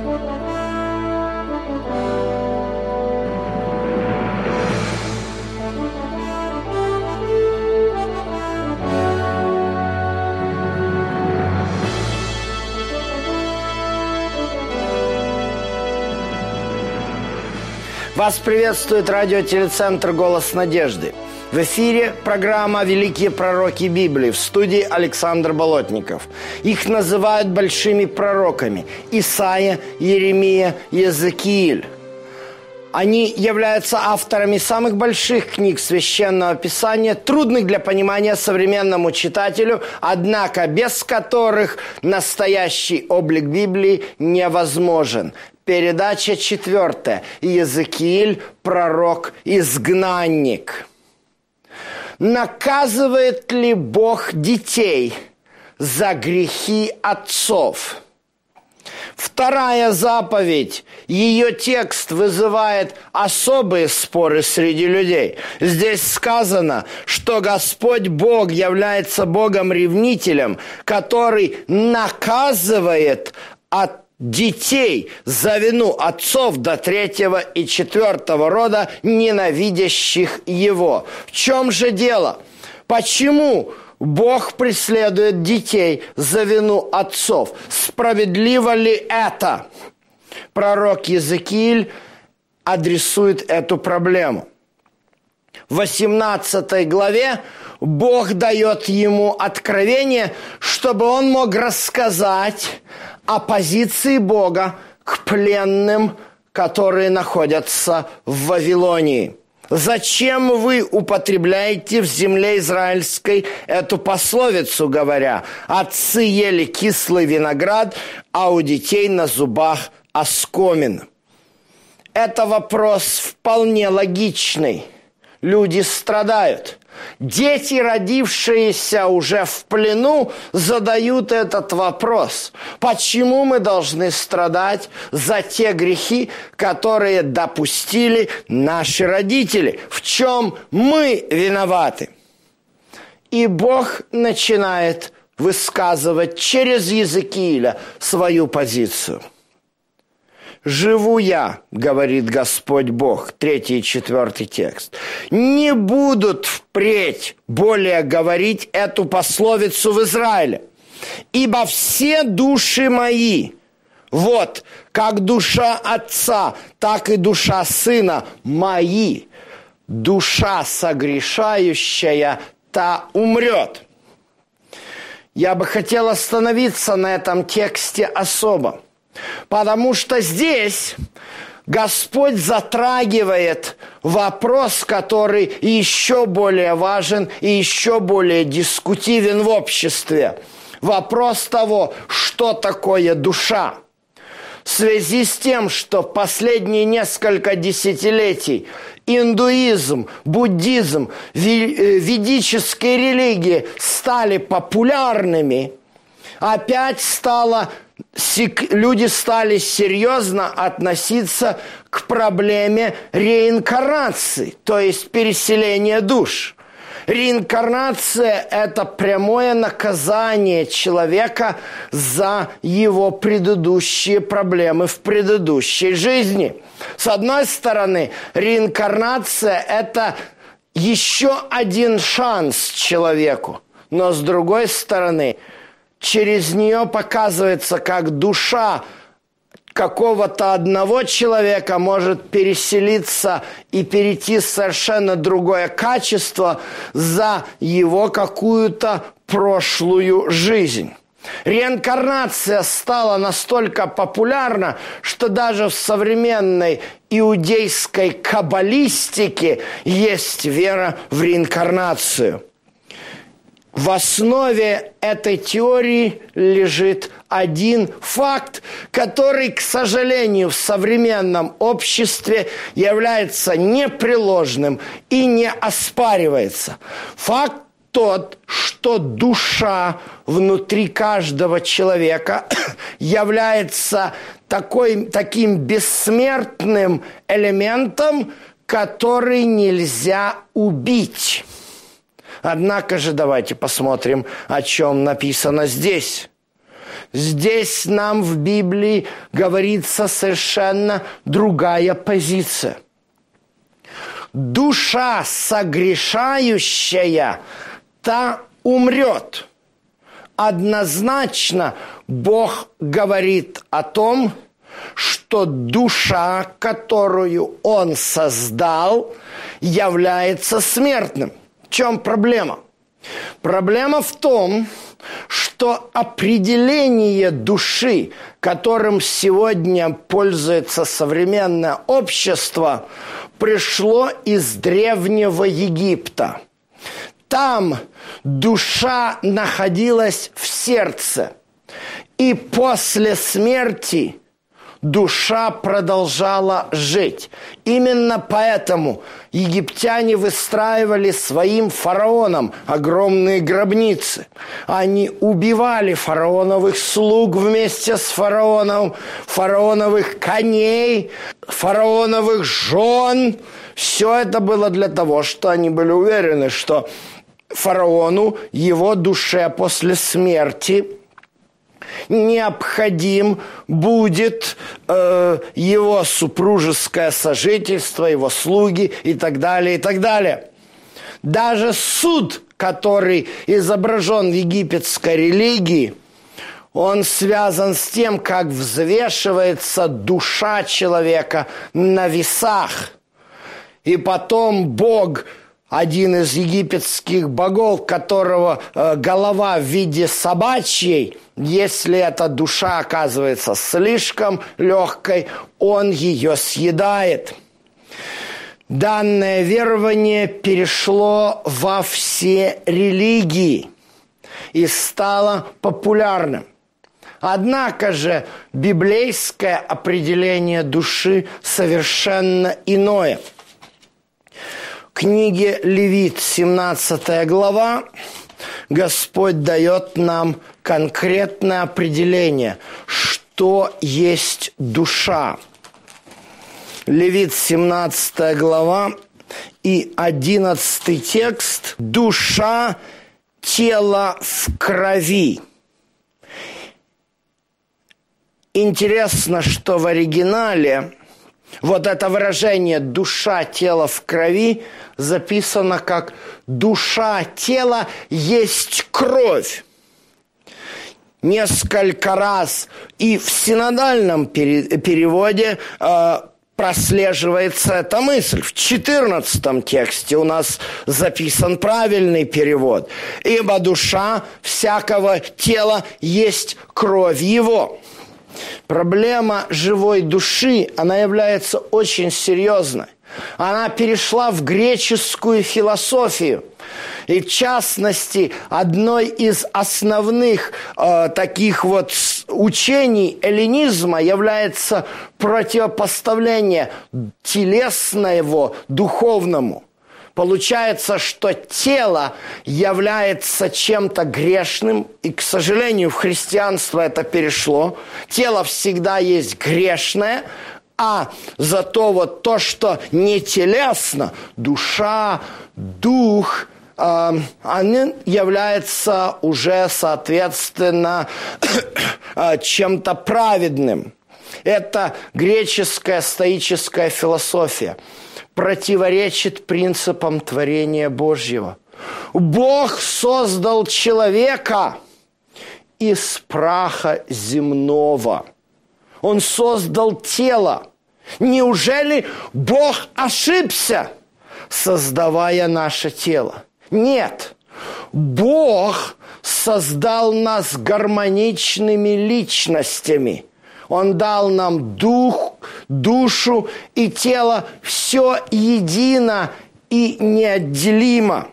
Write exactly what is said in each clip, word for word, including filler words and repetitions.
Вас приветствует радиотелецентр «Голос надежды». В эфире программа «Великие пророки Библии», в студии Александр Болотников. Их называют большими пророками – Исаия, Иеремия, Иезекииль. Они являются авторами самых больших книг Священного Писания, трудных для понимания современному читателю, однако без которых настоящий облик Библии невозможен. Передача четвертая. Иезекииль, пророк-изгнанник. Наказывает ли Бог детей за грехи отцов? Вторая заповедь, ее текст вызывает особые споры среди людей. Здесь сказано, что Господь Бог является Богом-ревнителем, который наказывает от детей за вину отцов до третьего и четвертого рода, ненавидящих его. В чем же дело? Почему Бог преследует детей за вину отцов? Справедливо ли это? Пророк Иезекииль адресует эту проблему. В восемнадцатой главе Бог дает ему откровение, чтобы он мог рассказать о позиции Бога к пленным, которые находятся в Вавилонии. «Зачем вы употребляете в земле израильской эту пословицу, говоря, отцы ели кислый виноград, а у детей на зубах оскомин?» Это вопрос вполне логичный. Люди страдают. Дети, родившиеся уже в плену, задают этот вопрос. Почему мы должны страдать за те грехи, которые допустили наши родители? В чем мы виноваты? И Бог начинает высказывать через Иезекииля свою позицию. «Живу я, — говорит Господь Бог», третий и четвертый текст, — «не будут впредь более говорить эту пословицу в Израиле, ибо все души мои, вот, как душа отца, так и душа сына мои, душа согрешающая, та умрет». Я бы хотел остановиться на этом тексте особо. Потому что здесь Господь затрагивает вопрос, который еще более важен и еще более дискутивен в обществе. Вопрос того, что такое душа. В связи с тем, что в последние несколько десятилетий индуизм, буддизм, ведические религии стали популярными, опять стало... люди стали серьезно относиться к проблеме реинкарнации, то есть переселения душ. Реинкарнация – это прямое наказание человека за его предыдущие проблемы в предыдущей жизни. С одной стороны, реинкарнация – это еще один шанс человеку, но с другой стороны – через нее показывается, как душа какого-то одного человека может переселиться и перейти в совершенно другое качество за его какую-то прошлую жизнь. Реинкарнация стала настолько популярна, что даже в современной иудейской каббалистике есть вера в реинкарнацию. В основе этой теории лежит один факт, который, к сожалению, в современном обществе является непреложным и не оспаривается. Факт тот, что душа внутри каждого человека является такой, таким бессмертным элементом, который нельзя убить. Однако же давайте посмотрим, о чем написано здесь. Здесь нам в Библии говорится совершенно другая позиция. Душа согрешающая, та умрет. Однозначно Бог говорит о том, что душа, которую Он создал, является смертным. В чем проблема? Проблема в том, что определение души, которым сегодня пользуется современное общество, пришло из Древнего Египта. Там душа находилась в сердце, и после смерти душа продолжала жить. Именно поэтому египтяне выстраивали своим фараонам огромные гробницы. Они убивали фараоновых слуг вместе с фараоном, фараоновых коней, фараоновых жен. Все это было для того, что они были уверены, что фараону, его душе после смерти необходим будет э, его супружеское сожительство, его слуги и так далее, и так далее. Даже суд, который изображен в египетской религии, он связан с тем, как взвешивается душа человека на весах. И потом Бог, один из египетских богов, которого э, голова в виде собачьей, если эта душа оказывается слишком легкой, он ее съедает. Данное верование перешло во все религии и стало популярным. Однако же библейское определение души совершенно иное. В книге Левит, семнадцатая глава, Господь дает нам конкретное определение, что есть душа. Левит, семнадцатая глава и одиннадцатый текст. Душа, тело в крови. Интересно, что в оригинале вот это выражение «душа, тело в крови» записано как «душа, тело есть кровь». Несколько раз и в синодальном переводе э, прослеживается эта мысль. В четырнадцатом тексте у нас записан правильный перевод. «Ибо душа всякого тела есть кровь его». Проблема живой души, она является очень серьезной. Она перешла в греческую философию. И в частности, одной из основных э, таких вот учений эллинизма является противопоставление телесного духовному. Получается, что тело является чем-то грешным, и, к сожалению, в христианство это перешло. Тело всегда есть грешное, а зато вот то, что не телесно, душа, дух, э, они являются уже, соответственно, чем-то праведным. Это греческая стоическая философия. Противоречит принципам творения Божьего. Бог создал человека из праха земного. Он создал тело. Неужели Бог ошибся, создавая наше тело? Нет. Бог создал нас гармоничными личностями. Он дал нам дух, душу и тело, все едино и неотделимо.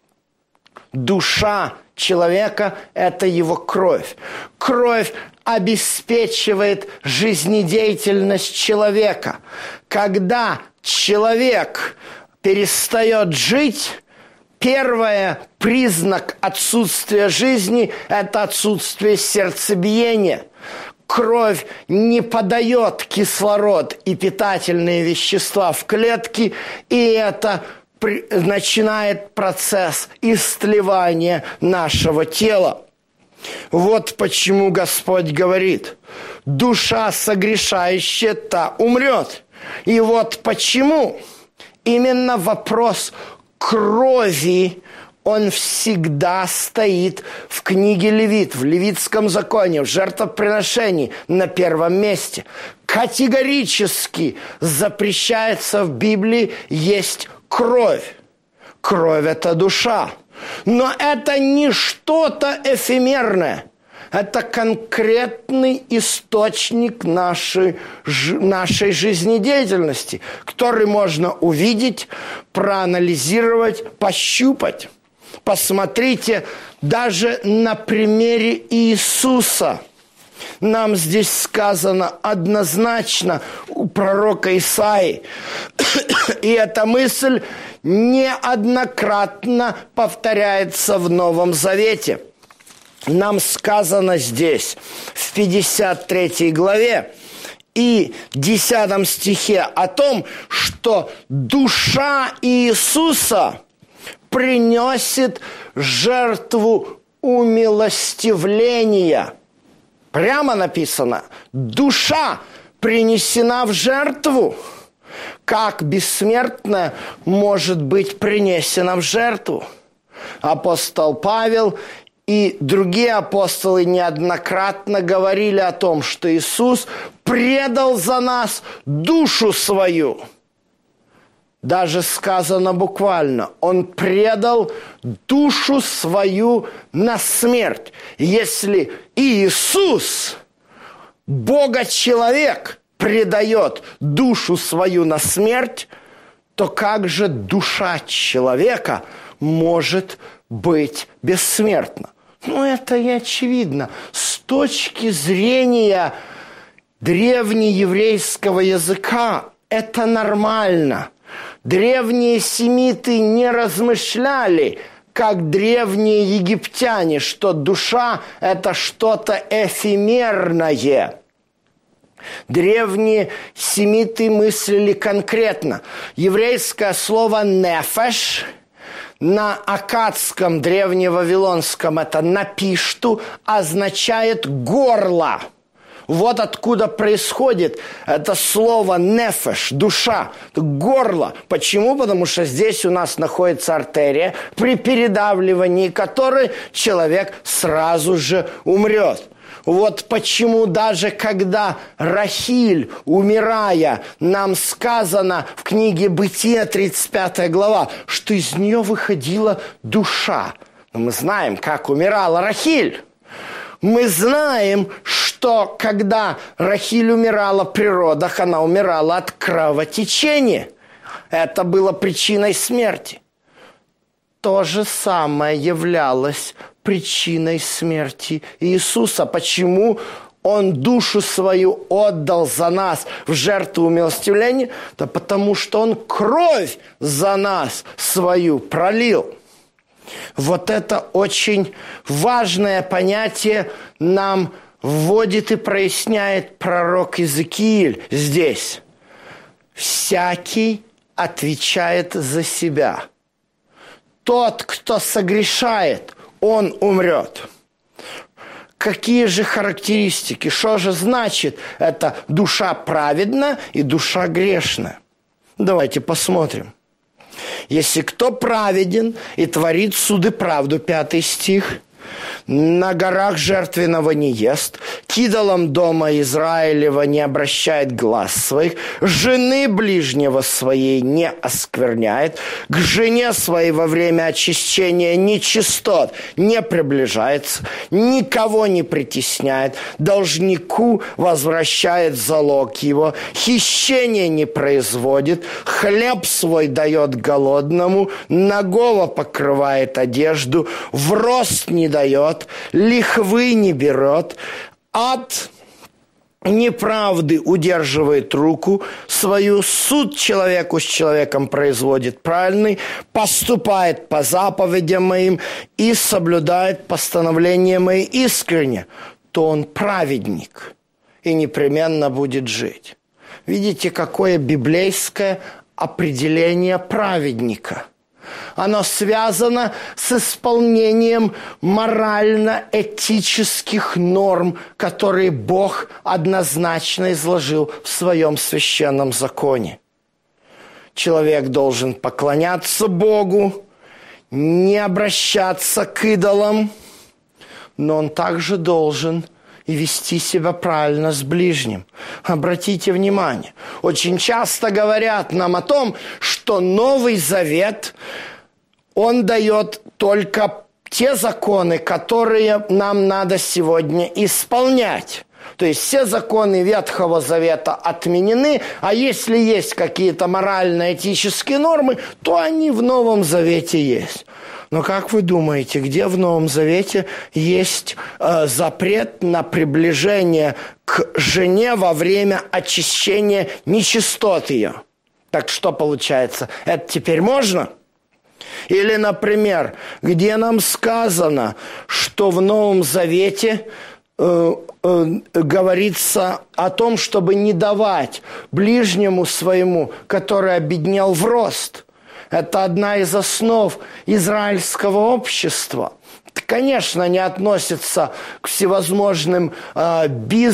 Душа человека – это его кровь. Кровь обеспечивает жизнедеятельность человека. Когда человек перестает жить, первый признак отсутствия жизни – это отсутствие сердцебиения. Кровь не подает кислород и питательные вещества в клетки, и это начинает процесс истлевания нашего тела. Вот почему Господь говорит: душа согрешающая, та умрет. И вот почему именно вопрос крови, он всегда стоит в книге Левит, в Левитском законе, в жертвоприношении на первом месте. Категорически запрещается в Библии есть кровь. Кровь – это душа. Но это не что-то эфемерное. Это конкретный источник нашей, нашей жизнедеятельности, который можно увидеть, проанализировать, пощупать. Посмотрите даже на примере Иисуса. Нам здесь сказано однозначно у пророка Исаии. И эта мысль неоднократно повторяется в Новом Завете. Нам сказано здесь, в пятьдесят третьей главе и десятом стихе о том, что душа Иисуса приносит жертву умилостивления. Прямо написано: душа принесена в жертву. Как бессмертная может быть принесена в жертву? Апостол Павел и другие апостолы неоднократно говорили о том, что Иисус предал за нас душу свою. Даже сказано буквально: Он предал душу свою на смерть. Если Иисус, Бога-человек, предает душу свою на смерть, то как же душа человека может быть бессмертна? Ну, это и очевидно. С точки зрения древнееврейского языка это нормально. Древние семиты не размышляли, как древние египтяне, что душа – это что-то эфемерное. Древние семиты мыслили конкретно. Еврейское слово «нефеш» на аккадском древневавилонском, это «напишту», означает «горло». Вот откуда происходит это слово «нефеш», душа, горло. Почему? Потому что здесь у нас находится артерия, при передавливании которой человек сразу же умрет. Вот почему даже когда Рахиль, умирая, нам сказано в книге Бытия, тридцать пятая глава, что из нее выходила душа. Но мы знаем, как умирала Рахиль. Мы знаем, что когда Рахиль умирала при родах, она умирала от кровотечения. Это было причиной смерти. То же самое являлось причиной смерти Иисуса. Почему Он душу свою отдал за нас в жертву умилостивления? Да потому что Он кровь за нас свою пролил. Вот это очень важное понятие нам вводит и проясняет пророк Иезекииль здесь. Всякий отвечает за себя. Тот, кто согрешает, он умрет. Какие же характеристики? Что же значит это душа праведна и душа грешная? Давайте посмотрим. Если кто праведен и творит суды правду, пятый стих, на горах жертвенного не ест, к идолам дома Израилева не обращает глаз своих, жены ближнего своей не оскверняет, к жене своей во время очищения нечистот не приближается, никого не притесняет, должнику возвращает залог его, хищение не производит, хлеб свой дает голодному, нагого покрывает одежду, в рост не дает, лихвы не берет, от неправды удерживает руку свою, суд человеку с человеком производит правильный, поступает по заповедям моим и соблюдает постановления мои искренне, то он праведник и непременно будет жить. Видите, какое библейское определение праведника? Оно связано с исполнением морально-этических норм, которые Бог однозначно изложил в своем священном законе. Человек должен поклоняться Богу, не обращаться к идолам, но он также должен и вести себя правильно с ближним. Обратите внимание, очень часто говорят нам о том, что Новый Завет, он дает только те законы, которые нам надо сегодня исполнять. То есть все законы Ветхого Завета отменены, а если есть какие-то морально-этические нормы, то они в Новом Завете есть. Но как вы думаете, где в Новом Завете есть э, запрет на приближение к жене во время очищения нечистот ее? Так что получается? Это теперь можно? Или, например, где нам сказано, что в Новом Завете э, э, говорится о том, чтобы не давать ближнему своему, который обеднел в рост? Это одна из основ израильского общества. Это, конечно, не относится к всевозможным э,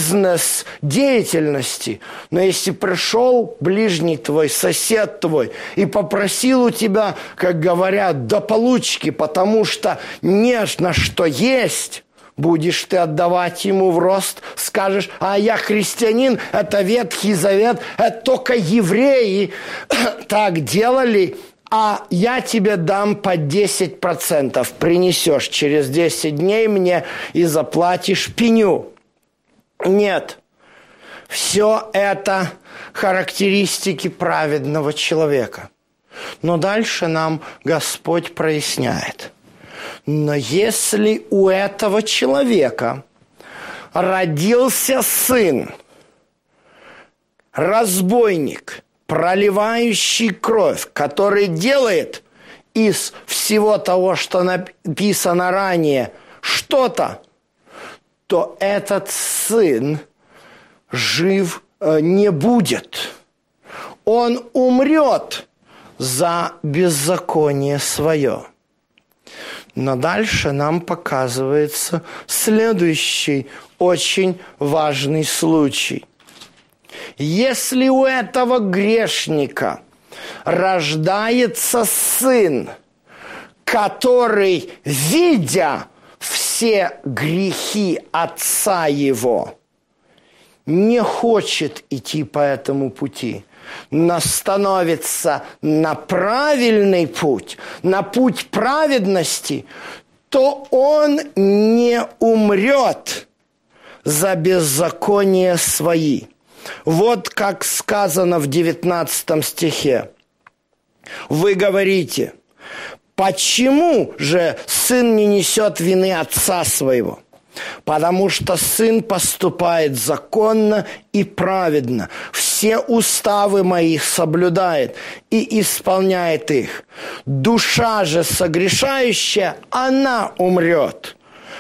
бизнес-деятельности, но если пришел ближний твой, сосед твой, и попросил у тебя, как говорят, до получки, потому что не на что есть, будешь ты отдавать ему в рост, скажешь: а я христианин, это Ветхий Завет, это только евреи так делали, а я тебе дам по десять процентов, принесешь через десять дней мне и заплатишь пеню. Нет, все это характеристики праведного человека. Но дальше нам Господь проясняет. Но если у этого человека родился сын, разбойник, проливающий кровь, который делает из всего того, что написано ранее, что-то, то этот сын жив не будет. Он умрет за беззаконие свое. Но дальше нам показывается следующий очень важный случай. Если у этого грешника рождается сын, который, видя все грехи отца его, не хочет идти по этому пути, но становится на правильный путь, на путь праведности, то он не умрет за беззаконие свои. Вот как сказано в девятнадцатом стихе. Вы говорите: почему же сын не несет вины отца своего? Потому что сын поступает законно и праведно, все уставы моих соблюдает и исполняет их. Душа же согрешающая, она умрет.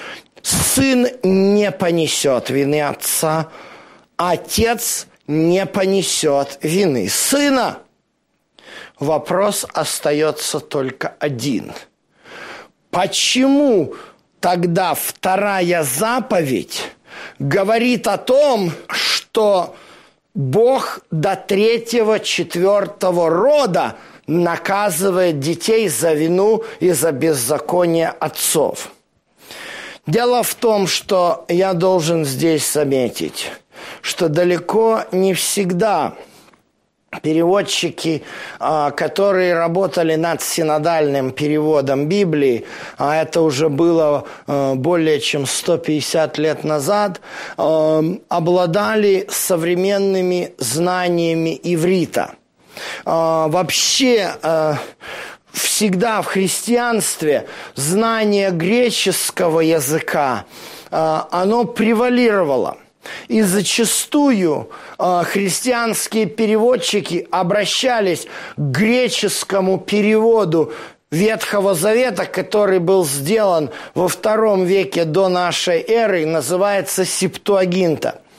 Сын не понесет вины отца, отец не понесет вины сына. Вопрос остается только один. Почему тогда вторая заповедь говорит о том, что Бог до третьего, четвертого рода наказывает детей за вину и за беззаконие отцов? Дело в том, что я должен здесь заметить, что далеко не всегда переводчики, которые работали над синодальным переводом Библии, а это уже было более чем сто пятьдесят лет назад, обладали современными знаниями иврита. Вообще, всегда в христианстве знание греческого языка, оно превалировало. И зачастую э, христианские переводчики обращались к греческому переводу Ветхого Завета, который был сделан во втором веке до нашей эры, называется Септуагинта.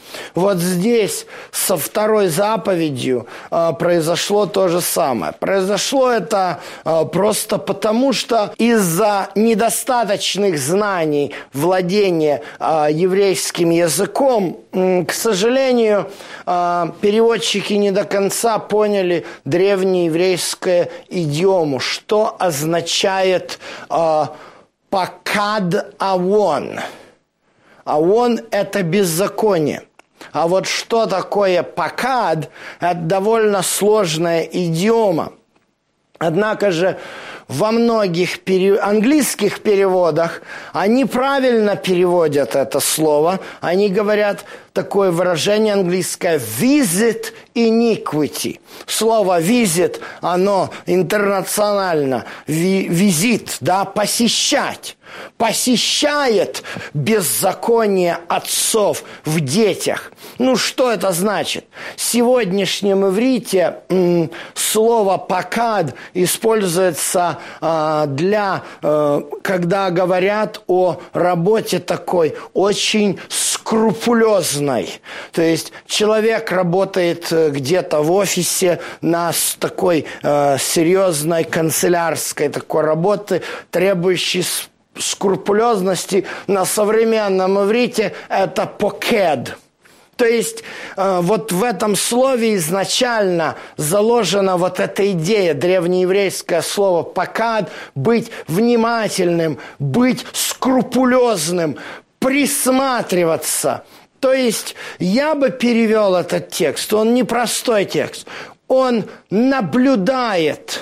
Вот здесь со второй заповедью э, произошло то же самое. Произошло это э, просто потому, что из-за недостаточных знаний владения э, еврейским языком, э, к сожалению, э, переводчики не до конца поняли древнееврейскую идиому, что означает э, «пакад авон». Авон – это беззаконие. А вот что такое «пакад» – это довольно сложная идиома. Однако же во многих пере... английских переводах они правильно переводят это слово. Они говорят такое выражение английское «visit iniquity». Слово «visit», оно интернационально, «визит», да, «посещать». Посещает беззаконие отцов в детях. Ну, что это значит? В сегодняшнем иврите м, слово «пакад» используется э, для, э, когда говорят о работе такой очень скрупулезной. То есть человек работает где-то в офисе на такой э, серьезной канцелярской такой работы, требующей скрупулезности. На современном иврите это покед. То есть э, вот в этом слове изначально заложена вот эта идея, древнееврейское слово «покад», быть внимательным, быть скрупулезным, присматриваться. То есть я бы перевел этот текст, он непростой текст, он наблюдает,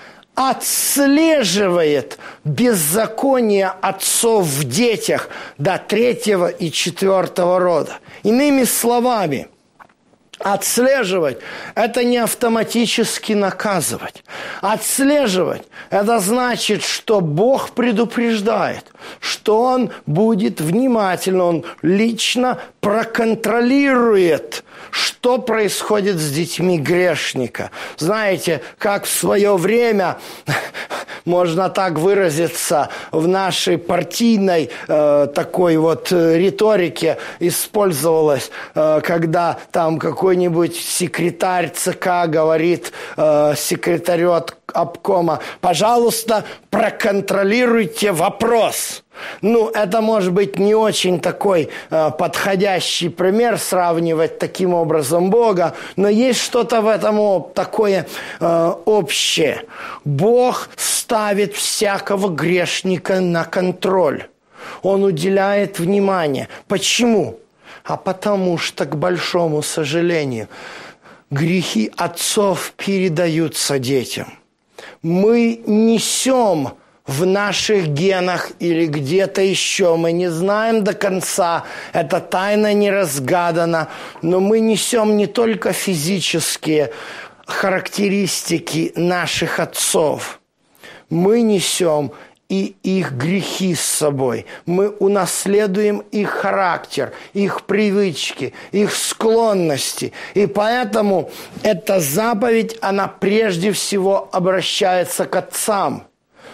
отслеживает беззаконие отцов в детях до третьего и четвертого рода. Иными словами, отслеживать – это не автоматически наказывать. Отслеживать – это значит, что Бог предупреждает, что Он будет внимательно, Он лично проконтролирует, что происходит с детьми грешника. Знаете, как в свое время, можно так выразиться, в нашей партийной э, такой вот риторике использовалось, э, когда там какой-нибудь секретарь ЦК говорит э, секретарю обкома: пожалуйста, проконтролируйте вопрос. Ну, это может быть не очень такой э, подходящий пример сравнивать таким образом Бога, но есть что-то в этом такое э, общее. Бог ставит всякого грешника на контроль. Он уделяет внимание. Почему? А потому что, к большому сожалению, грехи отцов передаются детям. Мы несем в наших генах или где-то еще, мы не знаем до конца, эта тайна не разгадана, но мы несем не только физические характеристики наших отцов, мы несем и их грехи с собой. Мы унаследуем их характер, их привычки, их склонности. И поэтому эта заповедь, она прежде всего обращается к отцам.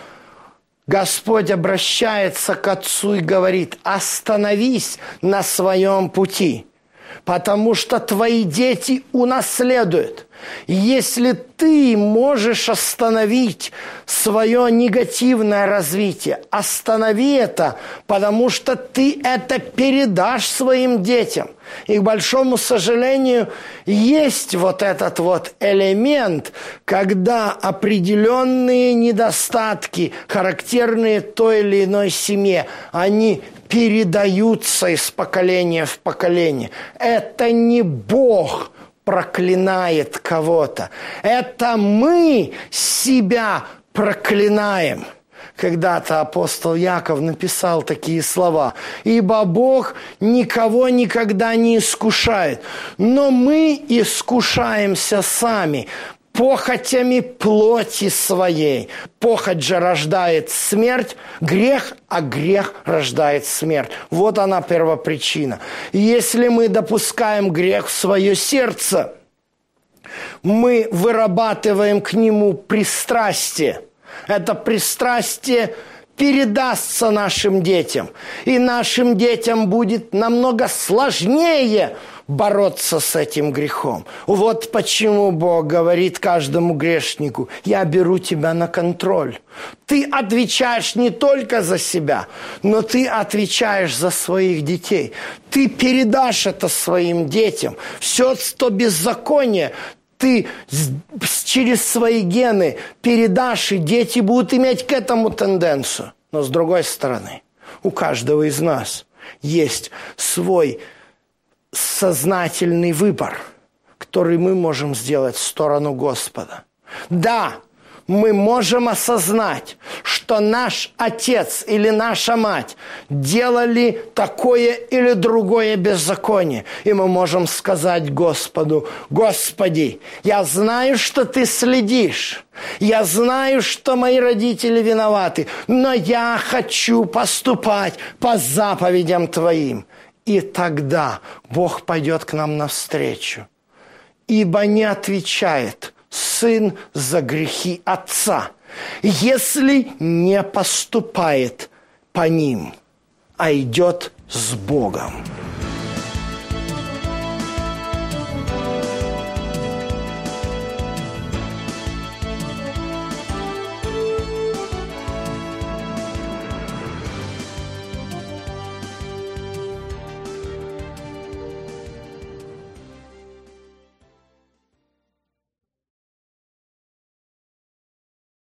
Господь обращается к отцу и говорит: остановись на своем пути, потому что твои дети унаследуют. Если ты можешь остановить свое негативное развитие, останови это, потому что ты это передашь своим детям. И, к большому сожалению, есть вот этот вот элемент, когда определенные недостатки, характерные той или иной семье, они передаются из поколения в поколение. Это не Бог проклинает кого-то. Это мы себя проклинаем. Когда-то апостол Яков написал такие слова: «Ибо Бог никого никогда не искушает, но мы искушаемся сами похотями плоти своей. Похоть же рождает смерть, грех, а грех рождает смерть». Вот она первопричина. Если мы допускаем грех в свое сердце, мы вырабатываем к нему пристрастие. Это пристрастие передастся нашим детям. И нашим детям будет намного сложнее бороться с этим грехом. Вот почему Бог говорит каждому грешнику: я беру тебя на контроль. Ты отвечаешь не только за себя, но ты отвечаешь за своих детей. Ты передашь это своим детям. Все то беззаконие ты через свои гены передашь, и дети будут иметь к этому тенденцию. Но с другой стороны, у каждого из нас есть свой сознательный выбор, который мы можем сделать в сторону Господа. Да, мы можем осознать, что наш отец или наша мать делали такое или другое беззаконие. И мы можем сказать Господу: Господи, я знаю, что Ты следишь. Я знаю, что мои родители виноваты, но я хочу поступать по заповедям Твоим. И тогда Бог пойдет к нам навстречу. Ибо не отвечает сын за грехи отца, если не поступает по ним, а идет с Богом.